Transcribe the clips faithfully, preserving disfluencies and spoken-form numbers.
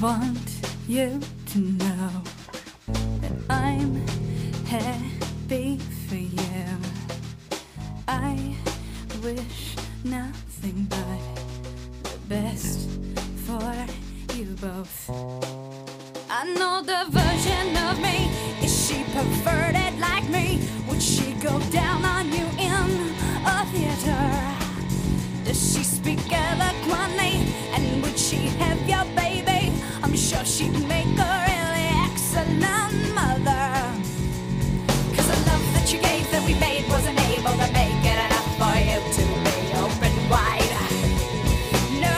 want you to know that I'm happy for you. I wish nothing but the best for you both. I know the version of me. Is she perverted like me? Would she go down on you in a theater? Does she speak eloquently? And would she have your baby? I'm sure she'd make a really excellent mother. Cause the love that you gave that we made wasn't able to make it enough for you to be open wide. No.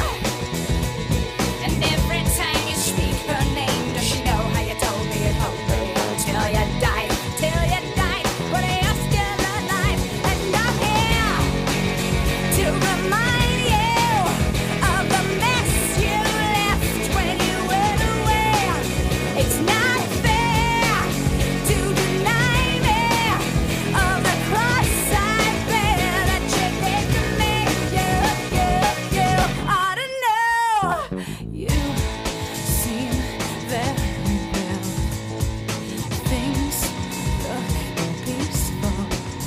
And every time you speak her name, does she know how you told me it won't be until you died? Till you died, but you're still alive. And I'm here to remind you of the mess you left when you went away. It's not fair to deny me of the cross I bear that you did to me. You, you, you ought to know. You seem very well. Things look peaceful.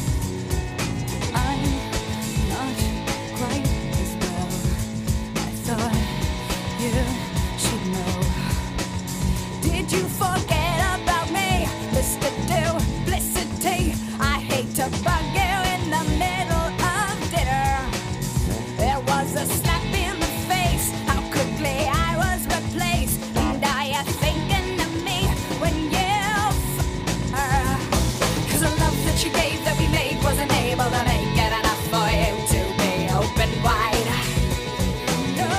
I'm not quite as well. I thought you should know. Did you forget about me, Mister Duplicity? I hate to bug you in the middle of dinner. There was a slap in the face. How quickly I was replaced. And are you thinking of me when you f her? Cause the love that you gave that we made wasn't able to make it enough for you to be open wide. No.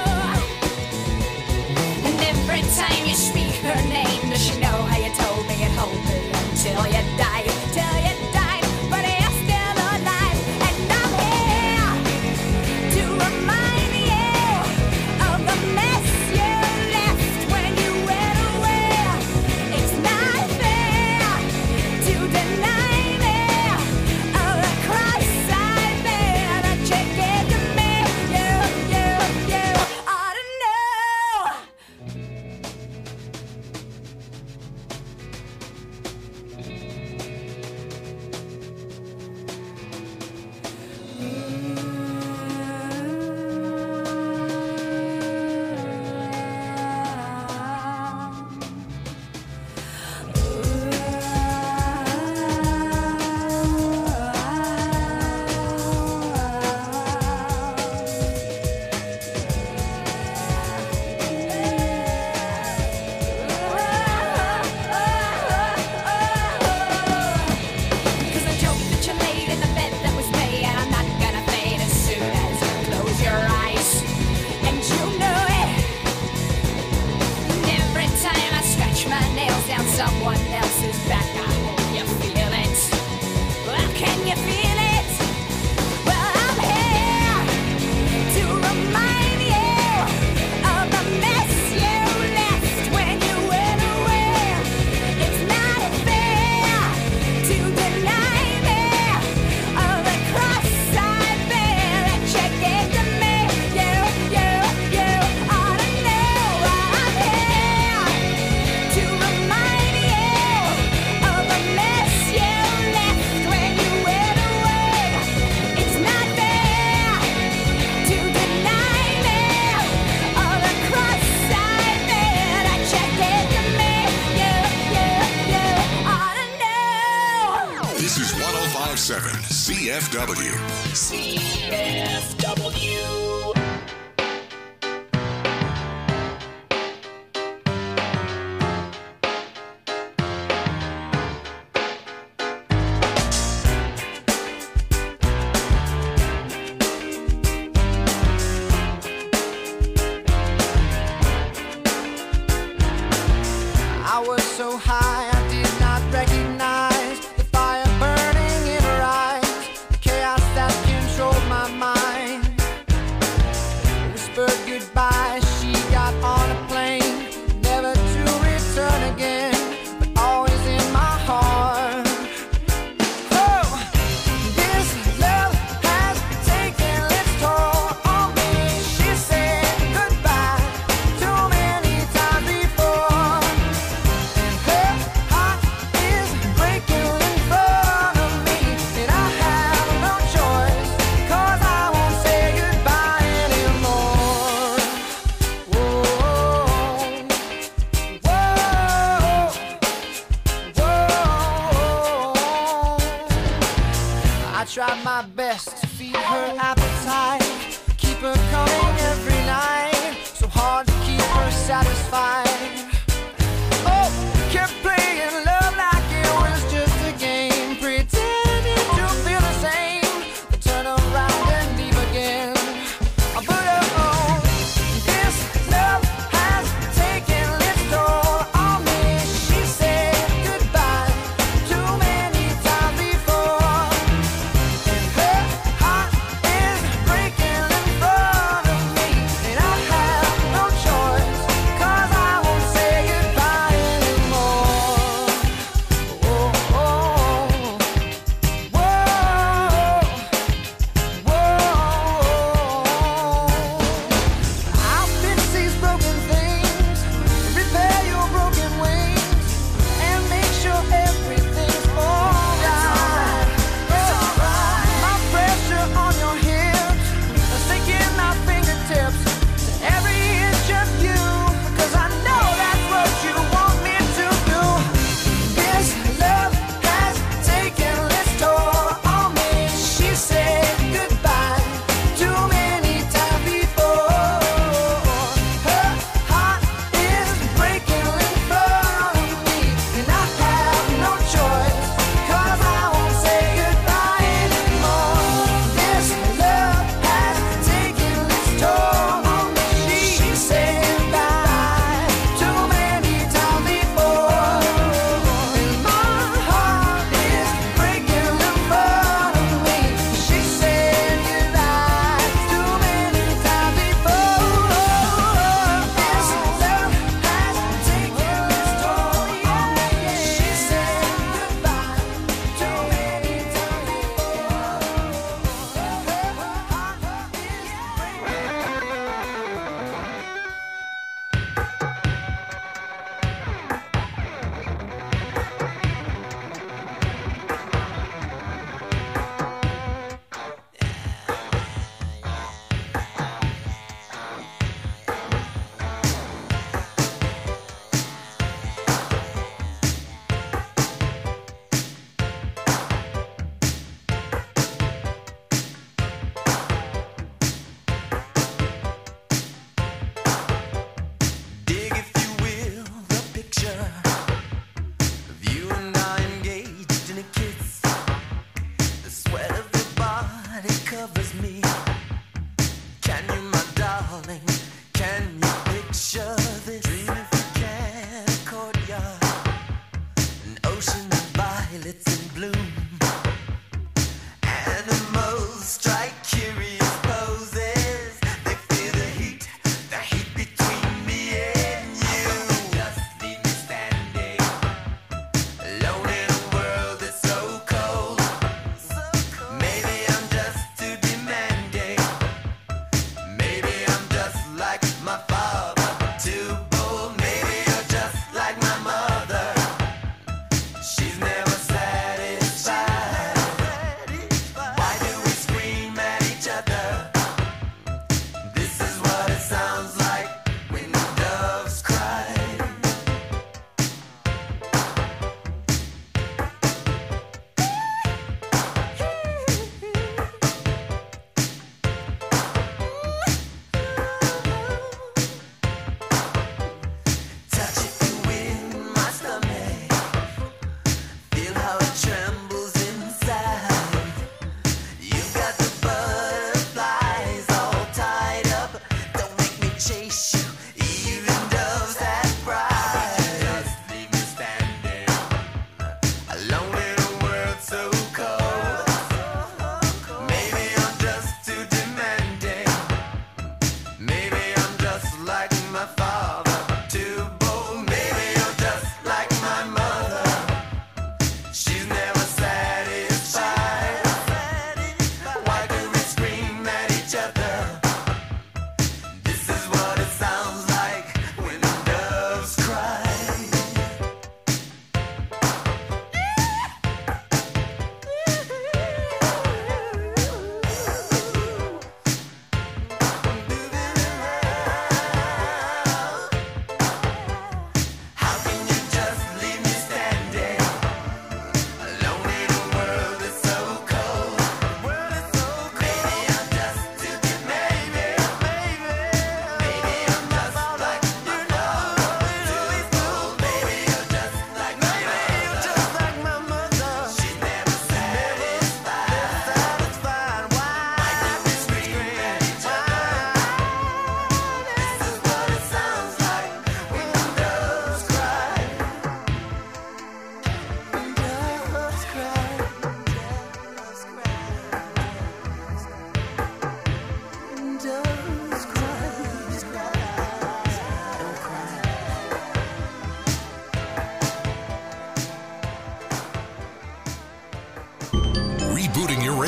And every time you speak her name, does she know how you told me it won't be until you died? Till you died, but you're still alive. And I'm here to remind you of the mess you left when you went away. It's not fair to deny me of the cross I bear that you gave to me. You, you, you ought to know. Cause the joke that you laid in the bed that was me, and I'm not gonna fade as soon as you close your eyes. And you know it. And every time I scratch my nails down someone else's back, I hope you feel it. Well, can you feel it? Well, I'm here to remind you of the mess you left when you went away. It's not fair to deny me of the cross I bear that you gave to me. You, you, you ought to know. I'm here to remind you of the mess you left when you went away. It's not fair to deny me of the cross I bear that you gave to me. You, you, you ought to know. This is one oh five point seven C F W. C F W. I was so high I did not recognize the fire burning in her eyes, the chaos that controlled my mind. Whispered goodbye, she got on a plane, never to return again, but always in my heart. Oh, this love has taken its toll on me. She said goodbye too many times. tried my best to feed her appetite, keep her coming every night, so hard to keep her satisfied. Oh, kept playing love like it was just a game, pretending to feel the same, then turn around and leave again. But oh, this love has taken its toll on me. She said goodbye too many times before, and her heart is breaking in front of me, and I have no choice, 'cause I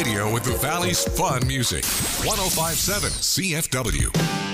radio with the Valley's fun music. one oh five point seven C F W.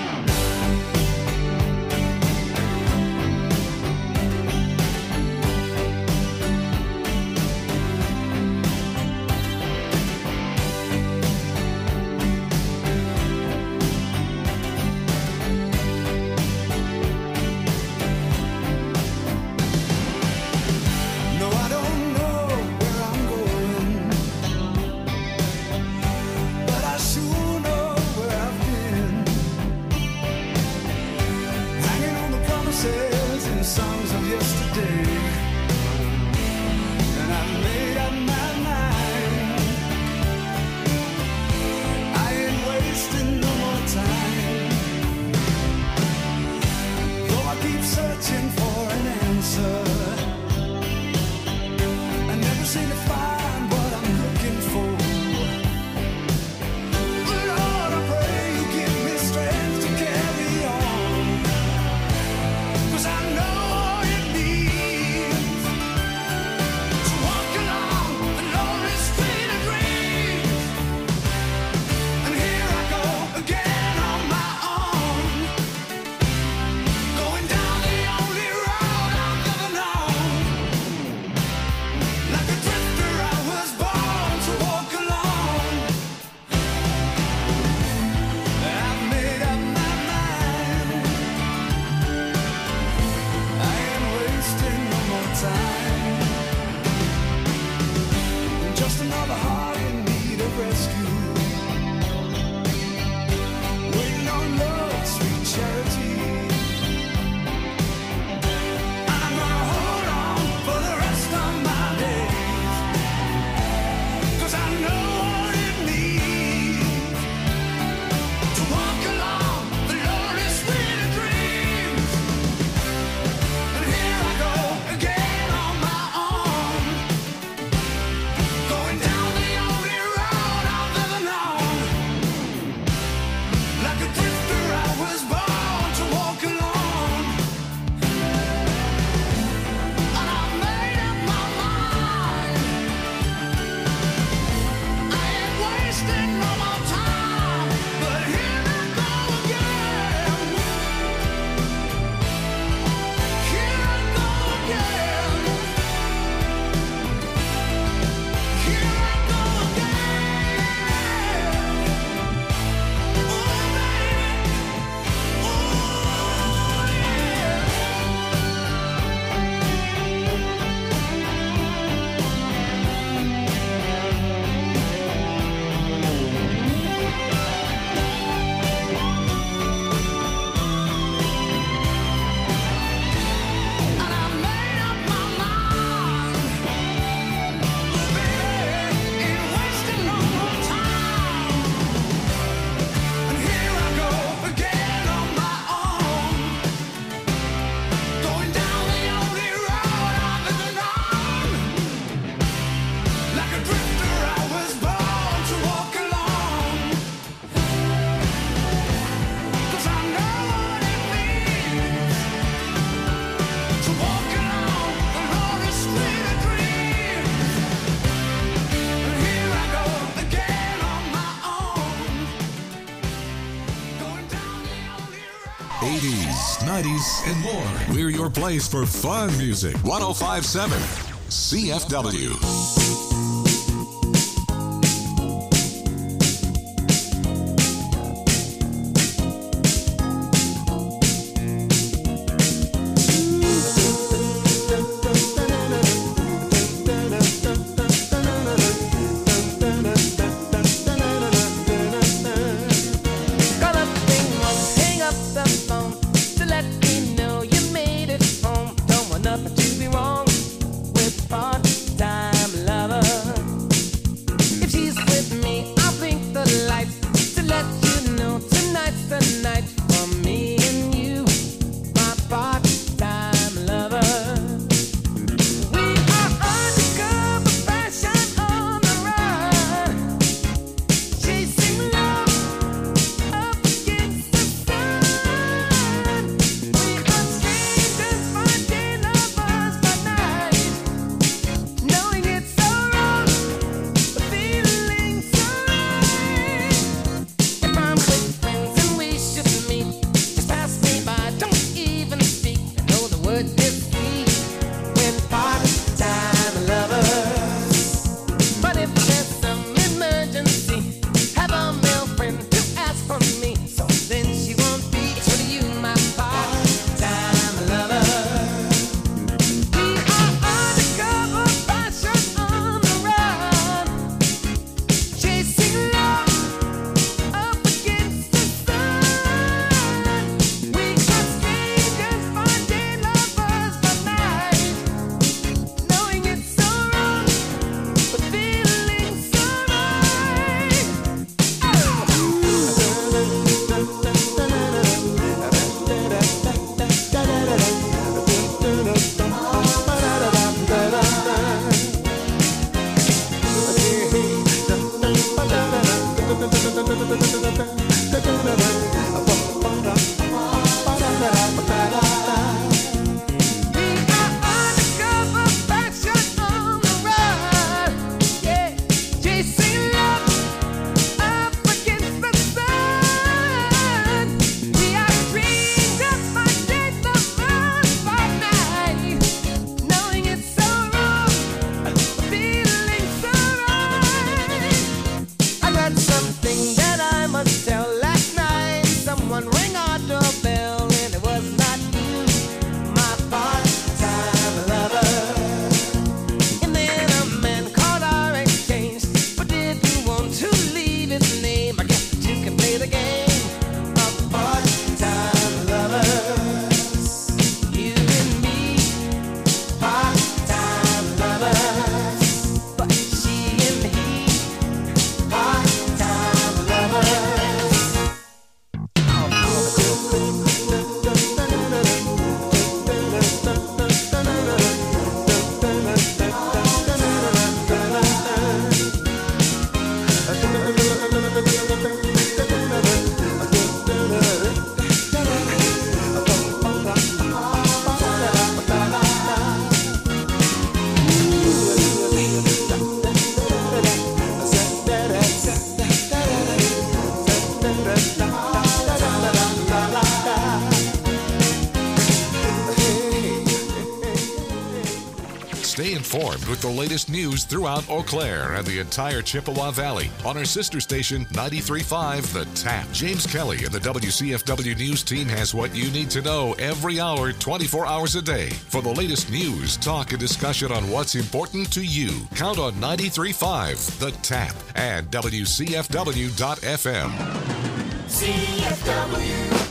eighties, nineties, and more. We're your place for fun music. one oh five point seven C F W. Nothing to be wrong with part-time lover. Stay informed with the latest news throughout Eau Claire and the entire Chippewa Valley on our sister station, ninety-three point five The Tap. James Kelly and the W C F W News team has what you need to know every hour, twenty-four hours a day. For the latest news, talk, and discussion on what's important to you, count on ninety-three point five The Tap and W C F W dot F M. C F W.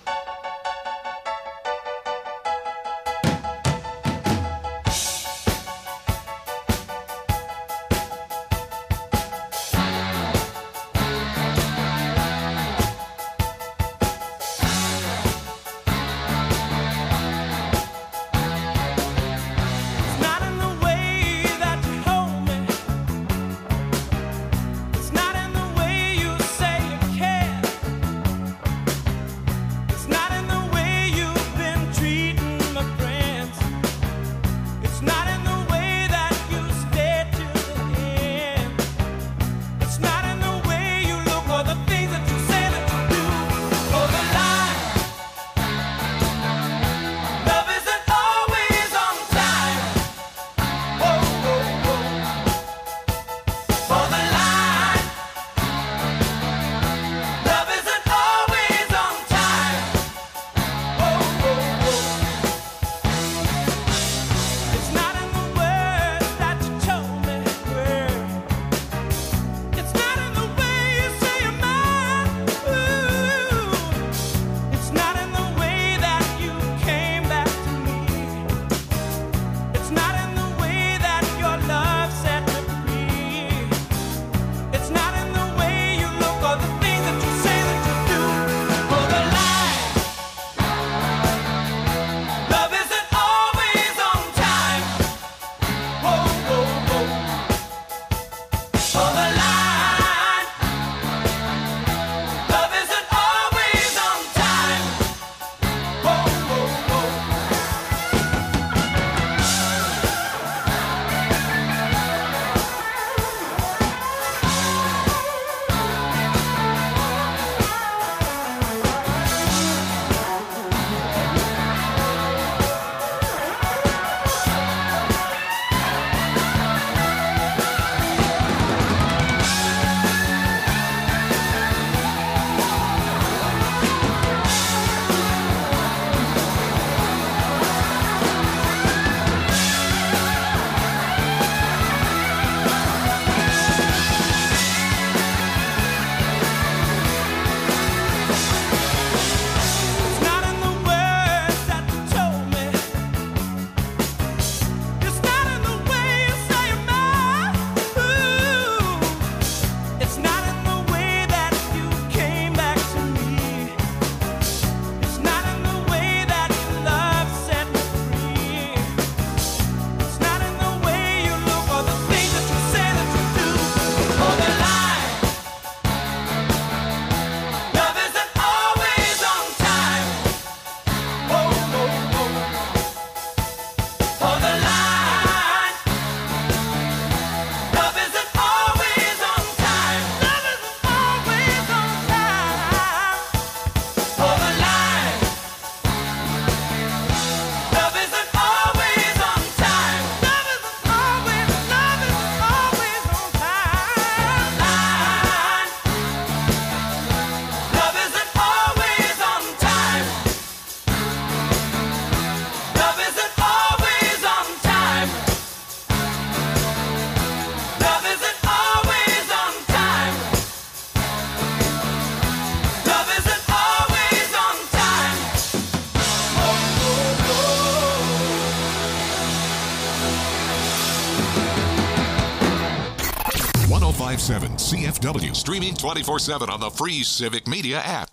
one oh five point seven C F W, streaming twenty-four seven on the free Civic Media app.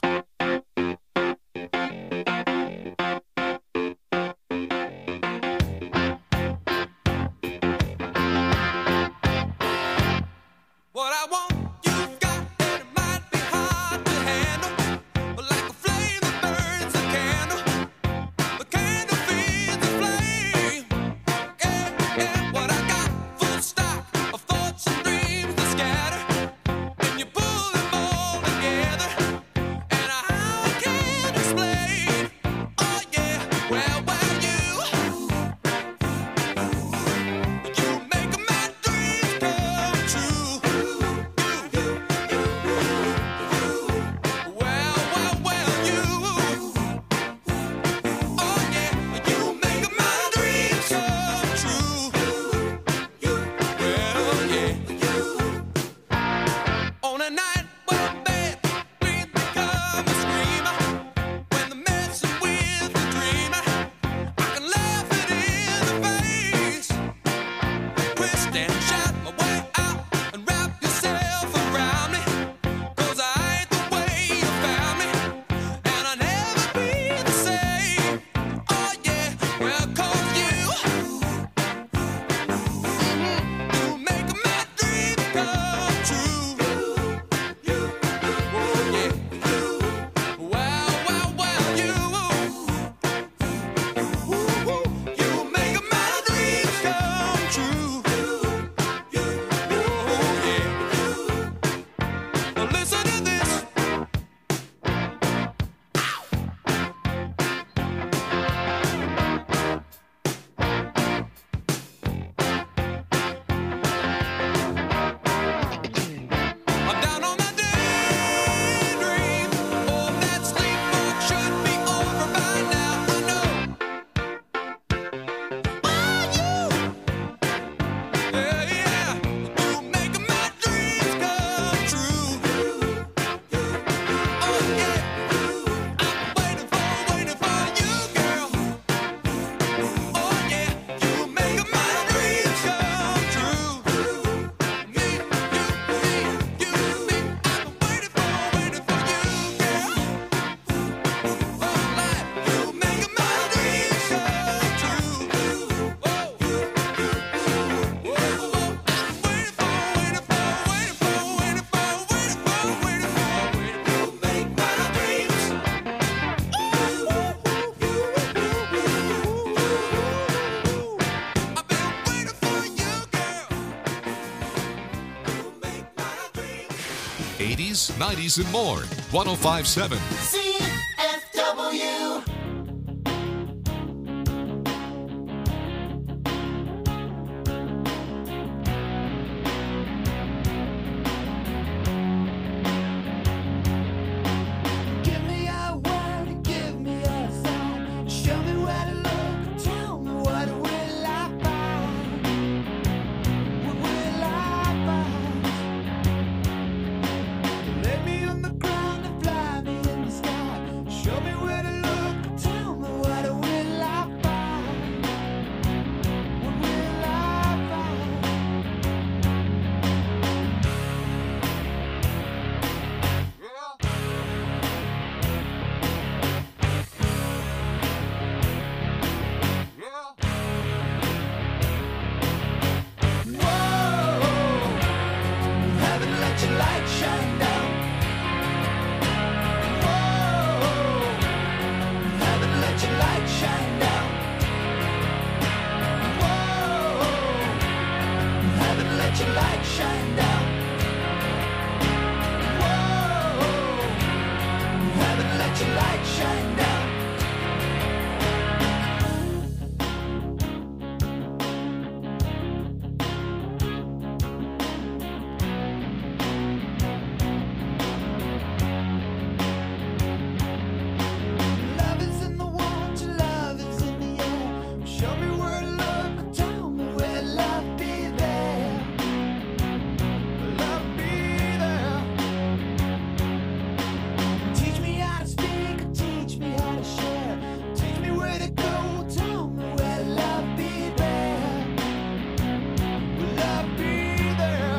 What I want, you've got, and it might be hard to handle. But like a flame that burns a candle, the candle feeds the flame. Yeah, yeah, what I got, full stock of thoughts and dreams that scatter. And you pull them all together, and I eighties, nineties, and more. one oh five point seven. C F W. Give me a word, give me a song. Show me where to look, tell me what will I find? What will I find? Lay me on the ground and fly me in the sky. Show me where to look, tell me what will I find? What will I find? Haven't let your light shine down. Whoa, haven't let your light shine down. Whoa, haven't let your light shine down. Whoa, haven't let your light shine down. Love is in the water, love is in the air. Show me where to look, tell me where love be there. Love be there. Teach me how to speak, teach me how to share. Teach me where to go, tell me where love be there. Will love be there?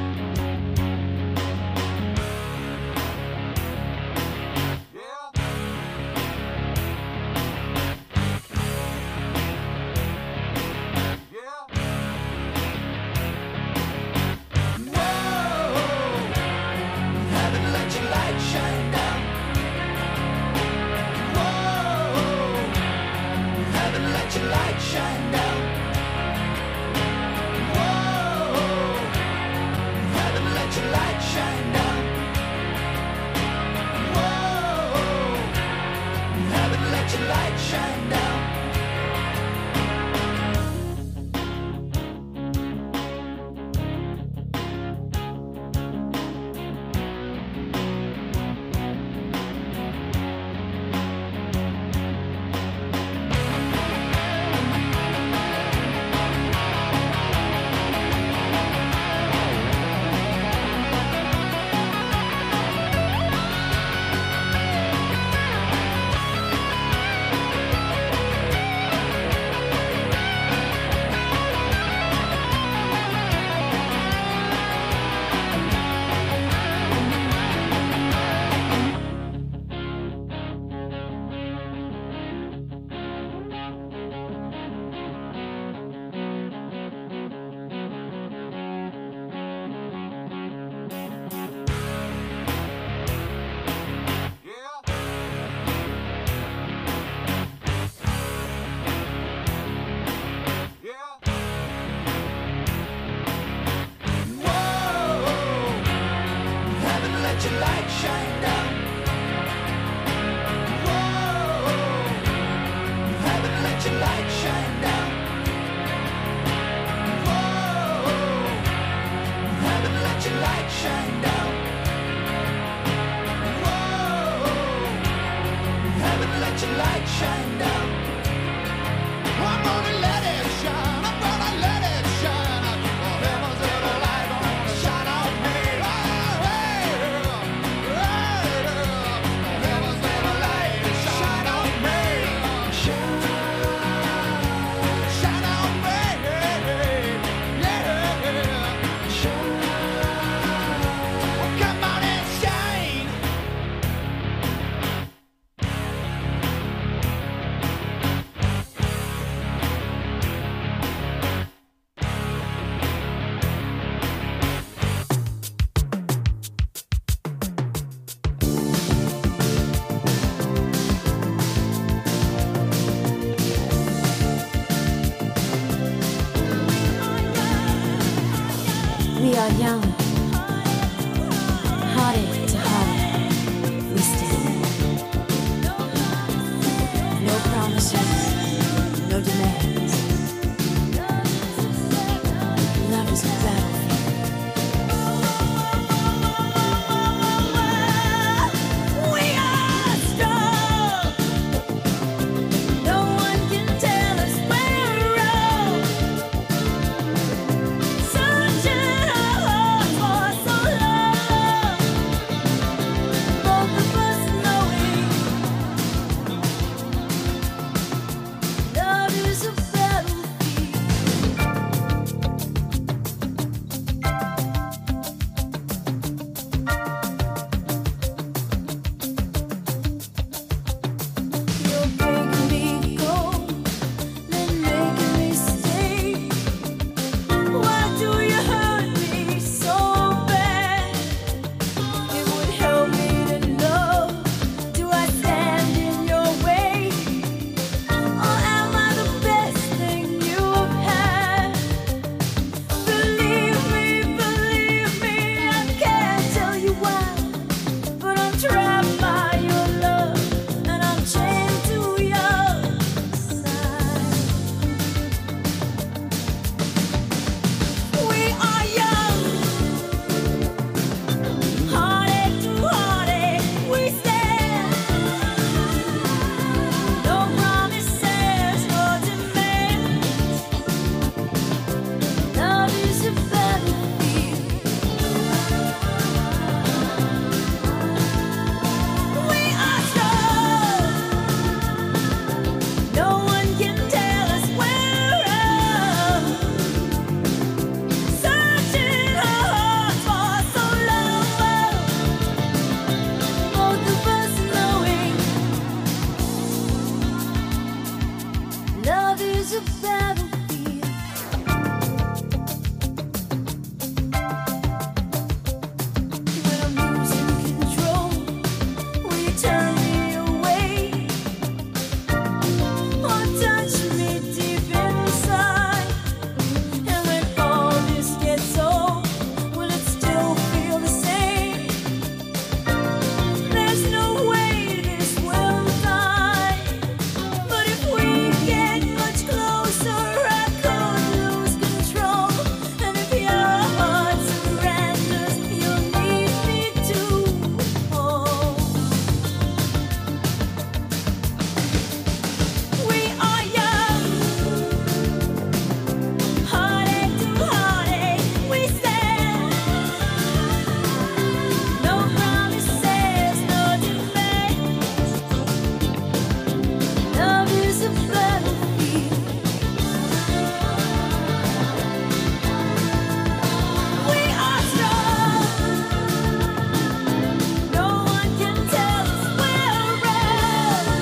Whoa, haven't let your light shine down. Whoa, haven't let your light shine down. Whoa, haven't let your light shine down. Whoa, haven't let your light shine down. Whoa, haven't let your light shine down. Whoa, haven't let your light shine down. Whoa, haven't let your light shine down. Whoa, haven't let your light shine down. I'm gonna let it shine. I'm gonna let it shine. Oh, heaven's little light gonna shine on me. Oh, hey, hey, oh, heaven's little light shine on me. Shine, shine on me. Yeah, shine. Well, come on and shine. We are young, hearted, is a battlefield. When I'm losing control, will you turn me away or touch me deep inside? And when all this gets old, will it still feel the same? There's no way this will die. But if we get much closer, I could lose control. And if your heart surrenders, you'll need me to hold. We are young, heartache to heartache, we stand. No promises, no defense. Love is a battlefield. We are strong. No one can tell us we're wrong.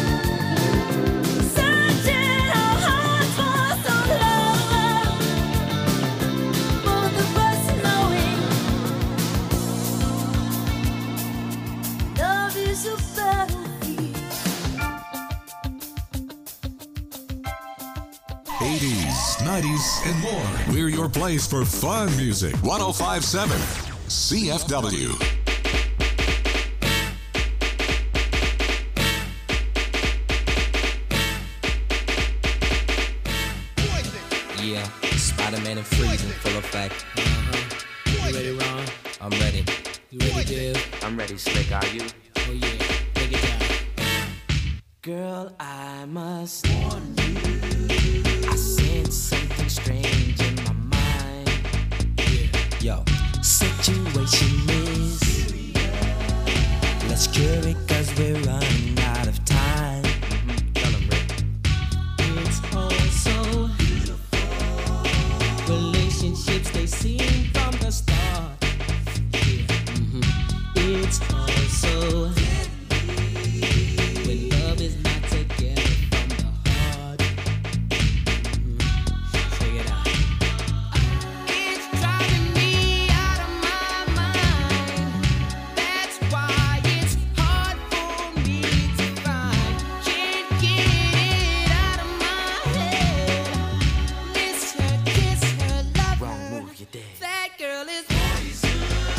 Searching our hearts for some love. Both of us knowing love is a battlefield. eighties, nineties, and more. We're your place for fun music. one oh five point seven C F W. Yeah, Spider-Man and Freeze in full effect. You ready, Ron? I'm ready. You ready, Dave? I'm ready, Slick, are you? Oh yeah, take it down. Girl, I must warn you. I sense something strange in my mind. Yo, situation is. Let's cure it cause we're running out of time. Mm-hmm. Tell 'em, Rick. It's all so beautiful. Relationships they seem from the start. Yeah. Mhm. It's all so when love is not together from the heart. Mhm. Check it out. It's driving me out of my mind. That's why it's hard for me to find. Can't get it out of my head. Miss her, kiss her, love Wrong her. move, you're dead. That girl is poison.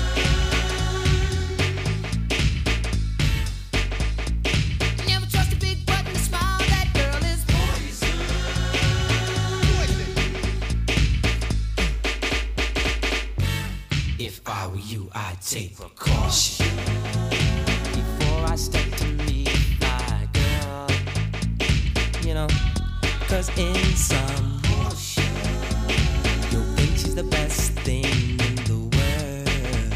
Never trust a big button to smile. That girl is poison. If I were you, I'd take precaution before I step to meet my girl. You know, cause in some portion, you'll think she's the best thing in the world.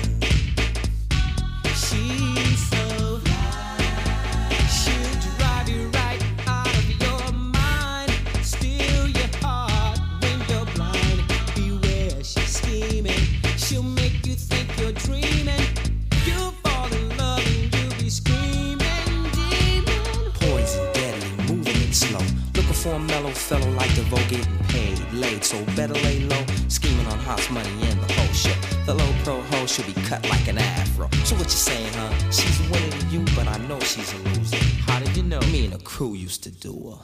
She's so fly, she'll drive you right out of your mind, steal your heart when you're blind. Beware, she's scheming, she'll make you think you're dreaming. You'll fall in love and you'll be screaming, demon. Poison, deadly, moving it slow. Looking for a mellow fellow like DeVoe, getting paid, laid, so better lay low. Scheming on Hot's money and the whole show. The low pro hoe should be cut like an afro. So what you saying, huh? She's winning to you, but I know she's a loser. How did you know? Me and the crew used to do her.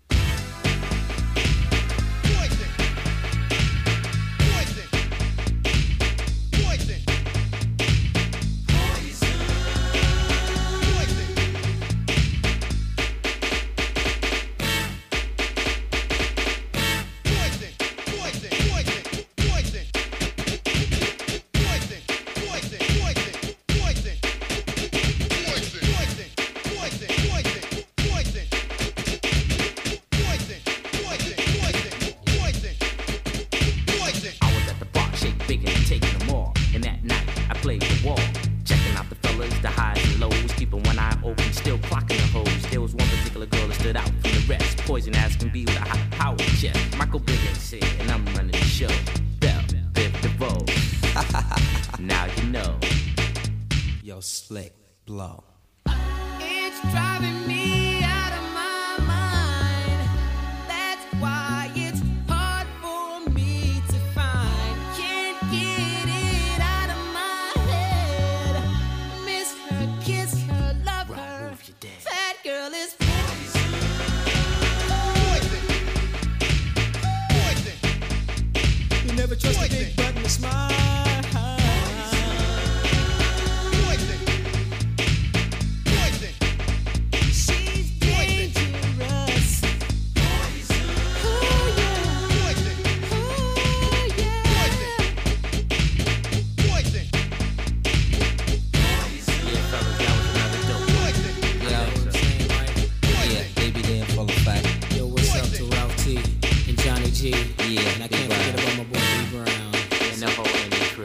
I was at the bar, shake bigger and taking them all. And that night, I played the wall. Checking out the fellas, the highs and lows. Keeping one eye open, still clocking the hoes. There was one particular girl that stood out from the rest. Poison as can be with a high power chest. Michael Bivins said, and I'm running the show. Bell, Biv DeVoe. Now you know. Yo, Slick, blow. It's driving me out of my mind. That's why G. Yeah, And I can't Big forget Brown. about my boy B Brown. And the whole Andy crew.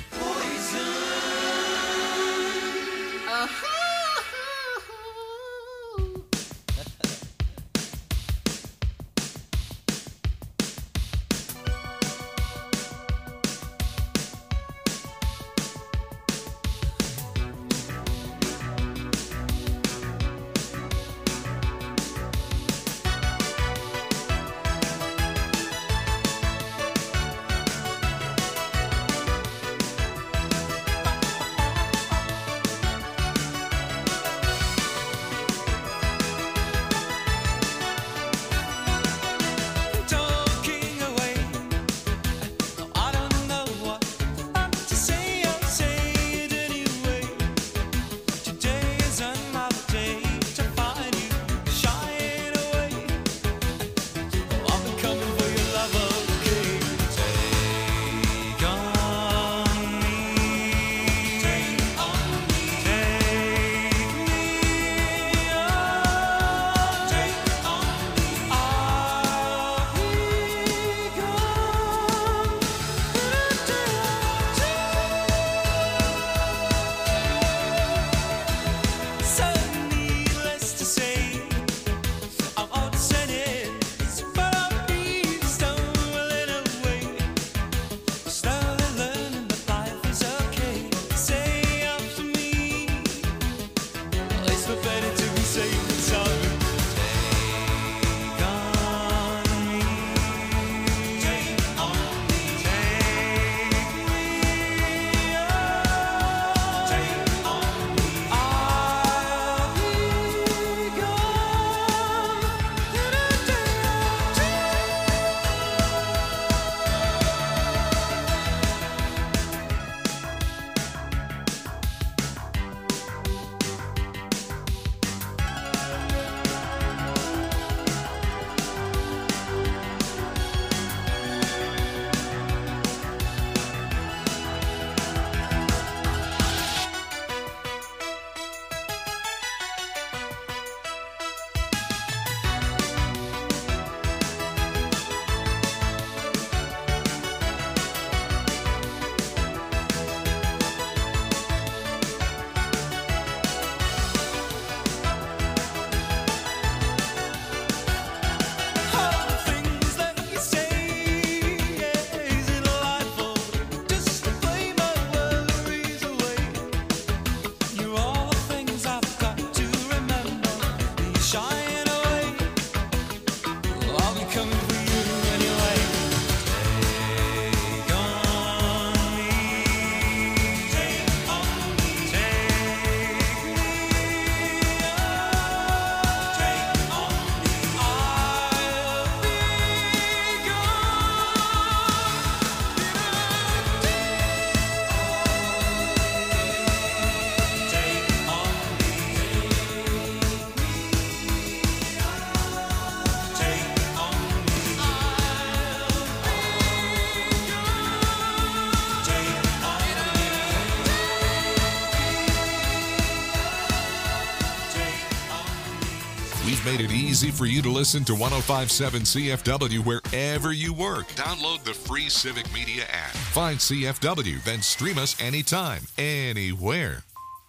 Talking away, I don't know what to say. I'll say it anyway. Today is another day to find you shying away. I've been coming for your love, okay? Take on me, take on me, take me on, take on me. I'll be gone. So needless to say, I'm upset, but I'll be stumbling away. Slowly learning that life is okay. Say after me, it's for better to be safe than sorry. Take on me, take on me, take me on, take on me. I'll be all the things that you say, is it delightful just to play my worries away? You're all the things I've got to remember. You're shying away. I'll be coming for you anyway. Take on me, take on me, take me on, take on me. I'll be gone. Take on me, take on me. We've made it easy for you to listen to one oh five point seven C F W wherever you work. Download the free Civic Media app. Find C F W, then stream us anytime, anywhere.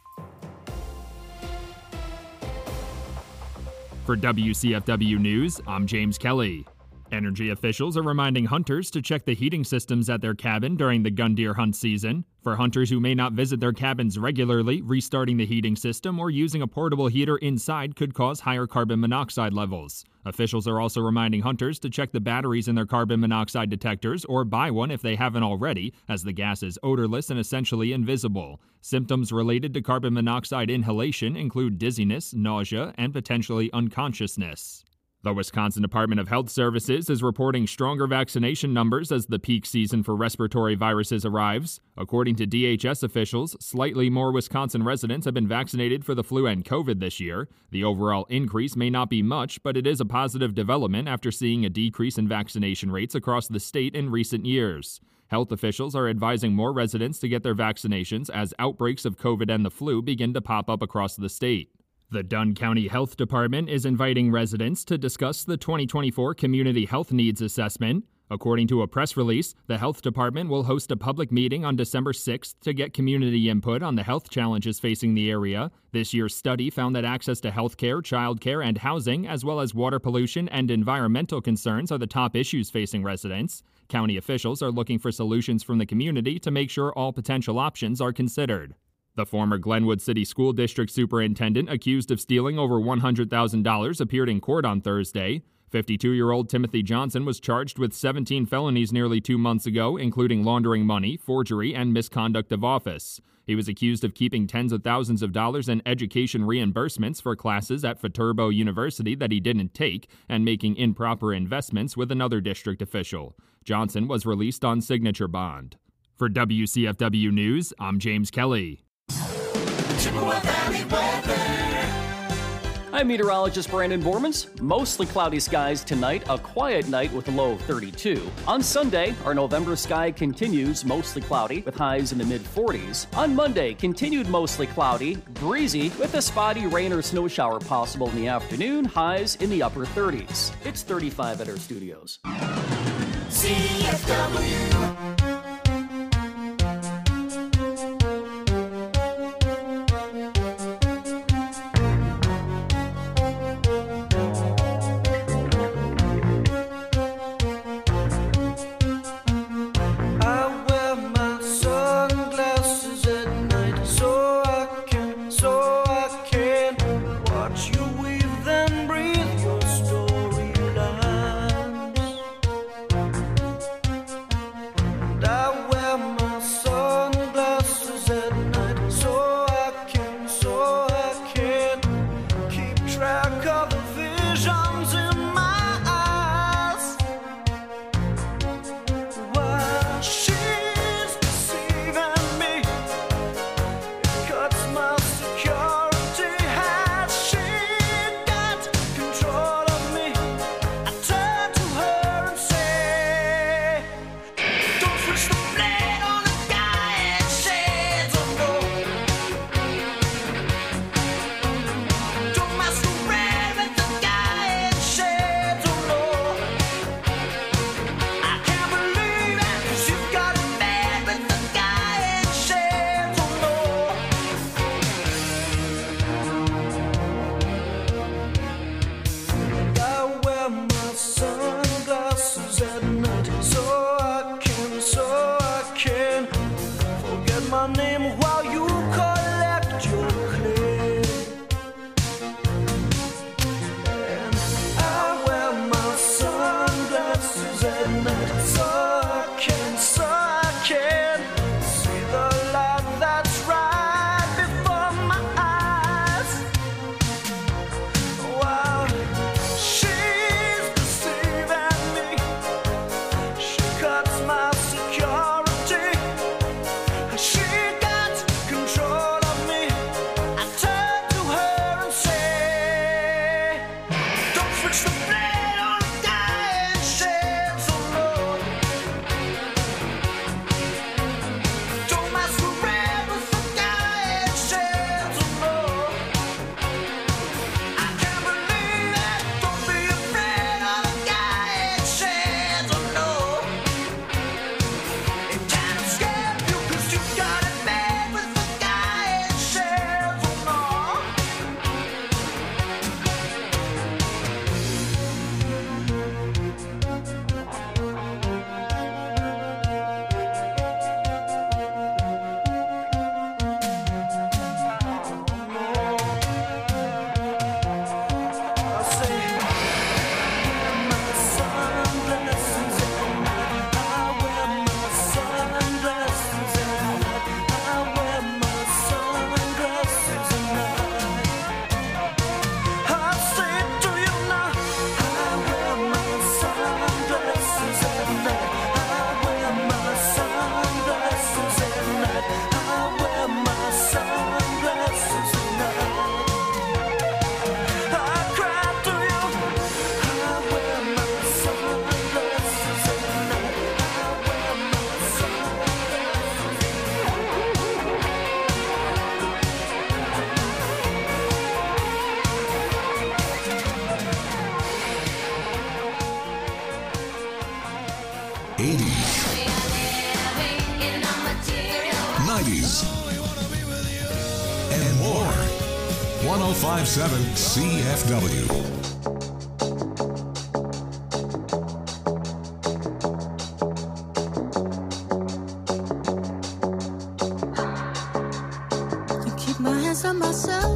For W C F W News, I'm James Kelly. Energy officials are reminding hunters to check the heating systems at their cabin during the gun deer hunt season. For hunters who may not visit their cabins regularly, restarting the heating system or using a portable heater inside could cause higher carbon monoxide levels. Officials are also reminding hunters to check the batteries in their carbon monoxide detectors or buy one if they haven't already, as the gas is odorless and essentially invisible. Symptoms related to carbon monoxide inhalation include dizziness, nausea, and potentially unconsciousness. The Wisconsin Department of Health Services is reporting stronger vaccination numbers as the peak season for respiratory viruses arrives. According to D H S officials, slightly more Wisconsin residents have been vaccinated for the flu and COVID this year. The overall increase may not be much, but it is a positive development after seeing a decrease in vaccination rates across the state in recent years. Health officials are advising more residents to get their vaccinations as outbreaks of COVID and the flu begin to pop up across the state. The Dunn County Health Department is inviting residents to discuss the twenty twenty-four Community Health Needs Assessment. According to a press release, the health department will host a public meeting on December sixth to get community input on the health challenges facing the area. This year's study found that access to health care, child care, and housing, as well as water pollution and environmental concerns, are the top issues facing residents. County officials are looking for solutions from the community to make sure all potential options are considered. The former Glenwood City School District superintendent accused of stealing over one hundred thousand dollars appeared in court on Thursday. fifty-two-year-old Timothy Johnson was charged with seventeen felonies nearly two months ago, including laundering money, forgery, and misconduct of office. He was accused of keeping tens of thousands of dollars in education reimbursements for classes at Viterbo University that he didn't take, and making improper investments with another district official. Johnson was released on signature bond. For W C F W News, I'm James Kelly. Chippewa Valley weather. I'm meteorologist Brandon Bormans. Mostly cloudy skies tonight, a quiet night with a low of thirty-two. On Sunday, our November sky continues mostly cloudy with highs in the mid forties. On Monday, continued mostly cloudy, breezy with a spotty rain or snow shower possible in the afternoon, highs in the upper thirties. It's thirty-five at our studios. C F W. eighties, nineties, and more. one oh five point seven C F W. My hands on myself.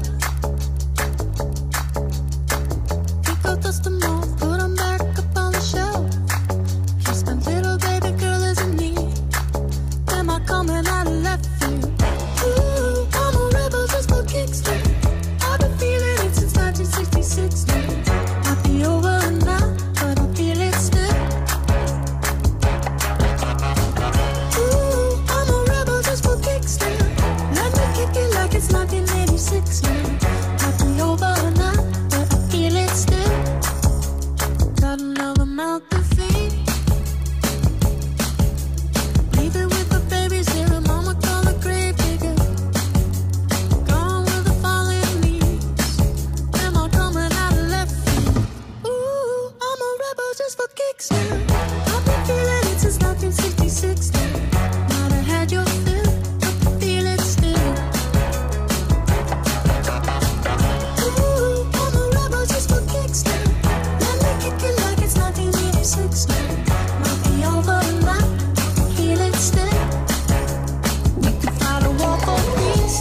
Pick up dust them off, put them back up on the shelf. Kiss my little baby girl isn't me. Am I coming out of left field? Ooh, I'm a rebel just for kicks. I've been feeling it since nineteen sixty-six now. Might be over now, but I feel it still. Ooh, I'm a rebel just for kicks now. Let me kick it like it's nineteen eighty-six now. Might be over now, but I feel it still. Got another mouth to feed. Leave it with the babies here, and mama call the grave digger. Gone with the falling leaves. Am I coming out of left field? Ooh, I'm a rebel just for kicks now. I've been feeling it since nineteen sixty-six now. Might have had your fill, but I feel it still. Ooh, I'm a rebel just for kicks now. Let me kick it like it's nineteen eighty-six now. Might be over now, feel it still. We could fight a war for peace.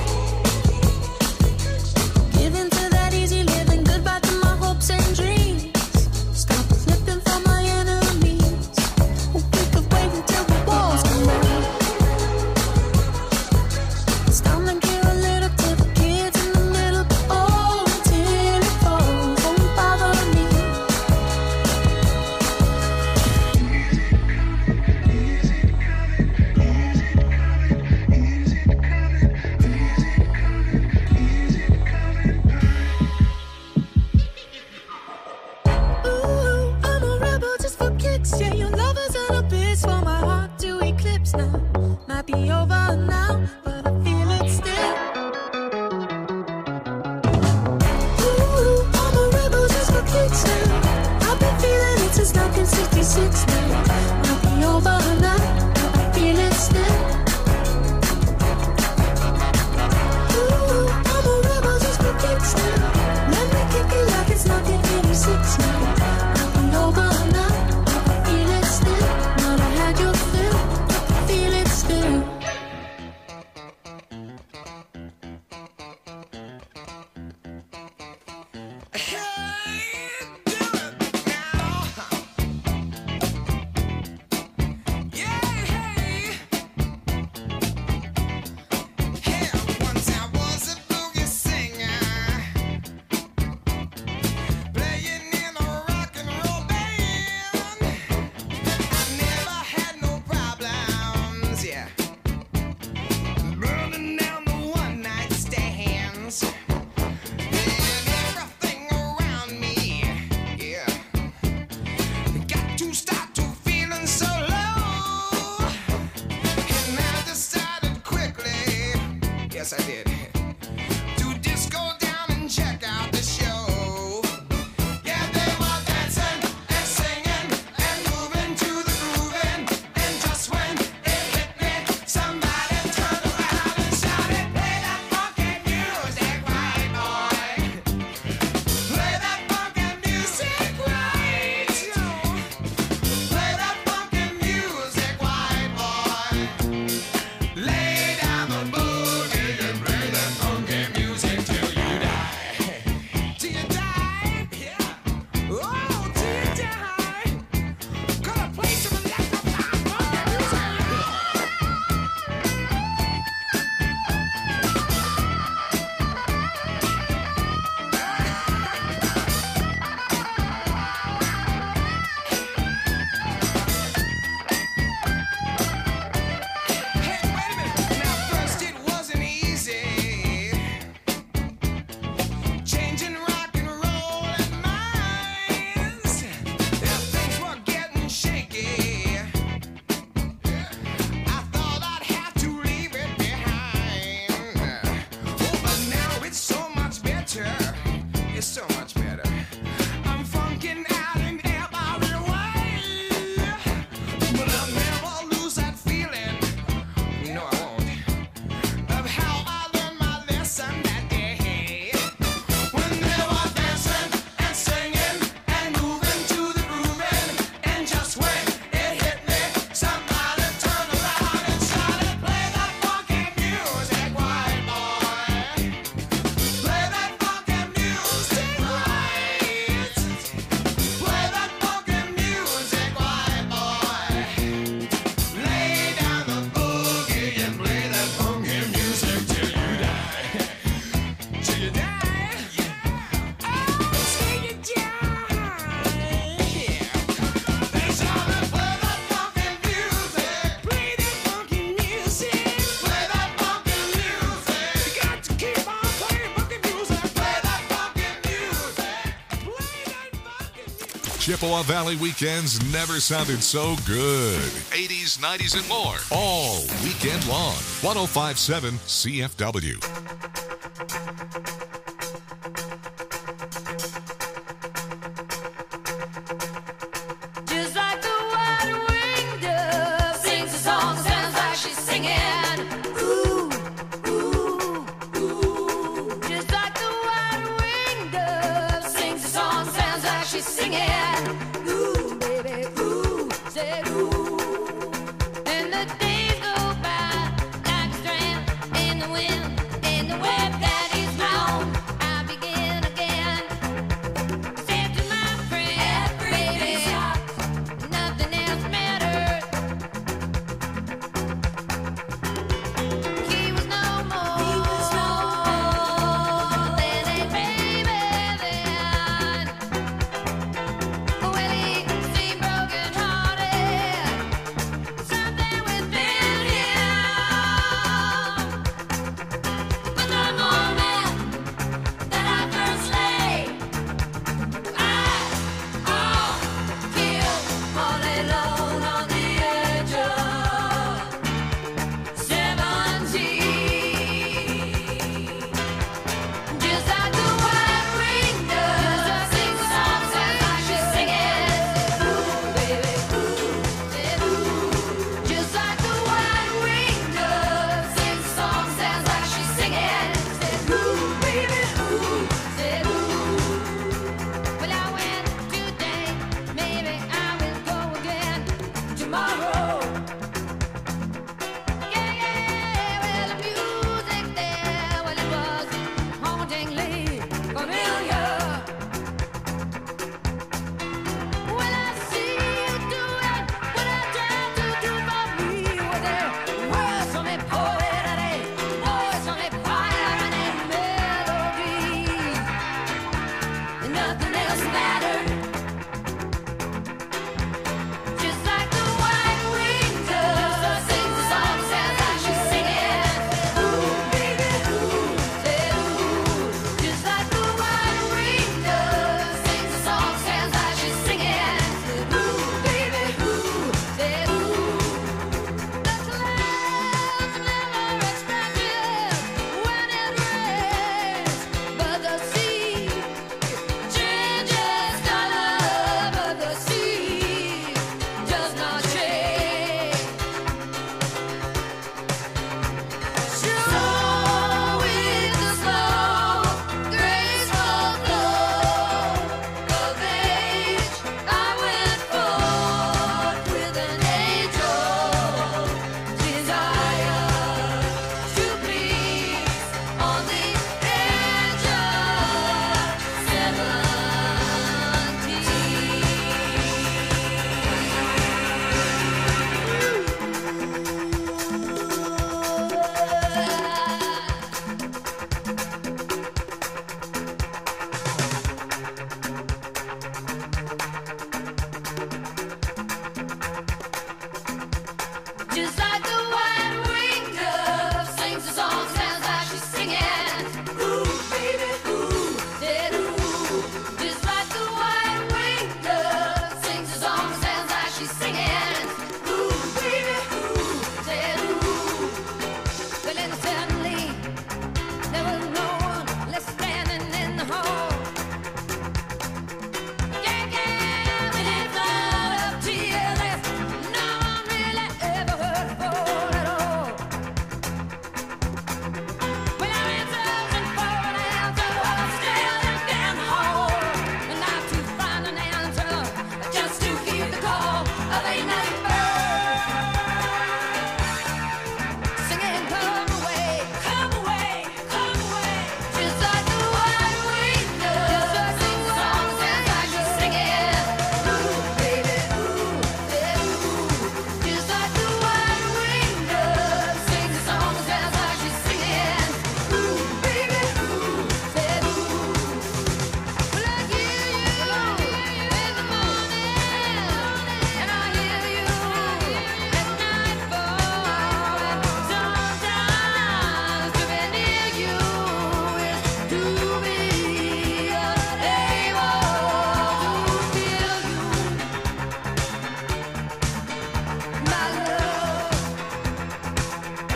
Give in to that easy living, goodbye to my hopes and dreams. Stop flipping for my enemies. We could wait until the walls come down. It's time to give a little to the kids in the middle. Oh, until it falls, won't bother me. Ooh, I'm a rebel just for kicks. Yeah, your love is an abyss for my heart to eclipse now. Might be over now, but I feel it still. Ooh, I'm a rebel just for kicks now. I've been feeling it since nineteen sixty-six now. Might be over now, but I feel it still. Ooh, I'm a rebel just for kicks now. Let me kick it like it's nineteen eighty-six now. Might be over now, but I feel it still. Might have had your fill, but I feel it still. Chippewa Valley weekends never sounded so good. eighties, nineties, and more. All weekend long. one oh five point seven C F W. Just like the white-winged dove sings a song, sounds like she's singing. Ooh, ooh, ooh. Just like the white-winged dove sings a song, sounds like she's singing. Ooh, baby, ooh, say ooh.